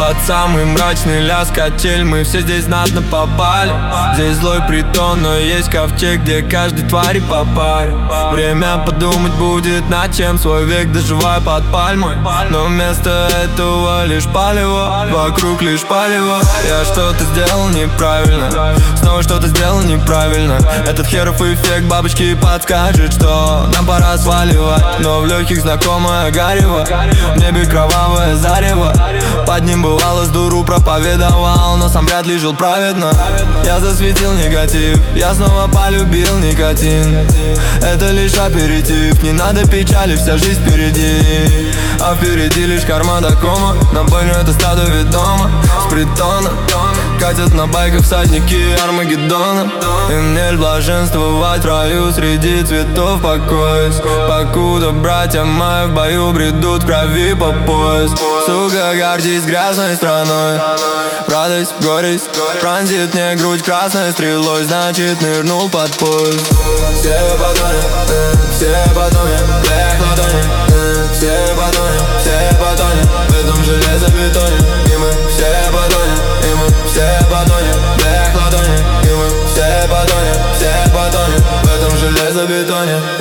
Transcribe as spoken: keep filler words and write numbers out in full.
Под самый мрачный лязг качель мы все здесь знатно попали. Здесь злой притон, но есть ковчег, где каждой твари по паре. Время подумать будет над чем, свой век доживаю под пальмой. Но вместо этого лишь палево, вокруг лишь палево. Я что-то сделал неправильно, снова что-то сделал неправильно. Этот херов эффект бабочки подскажет, что нам пора сваливать. Но в легких знакомое гарево, в небе кровавое зарево. Под ним бывало с дуру проповедовал, но сам вряд ли жил праведно. Я засветил негатив, я снова полюбил никотин. Это лишь аперитив, не надо печали, вся жизнь впереди. А впереди лишь карма до кома, на бойню это стадо ведомо. С притона катят на байках всадники Армагеддона. И мне блаженствовать в раю среди цветов покоясь, покуда братья мои в бою бредут в крови по пояс. Сука, гордись грязной страной, радость, горесть пронзит мне грудь красной стрелой, значит нырнул под поезд. Все потонем, э, все потонем, блек ладони, э, все потонем, все потонем в этом железобетоне. И мы все потонем, и мы все потонем, блек ладони, и мы все потонем, все потонем в этом железобетоне.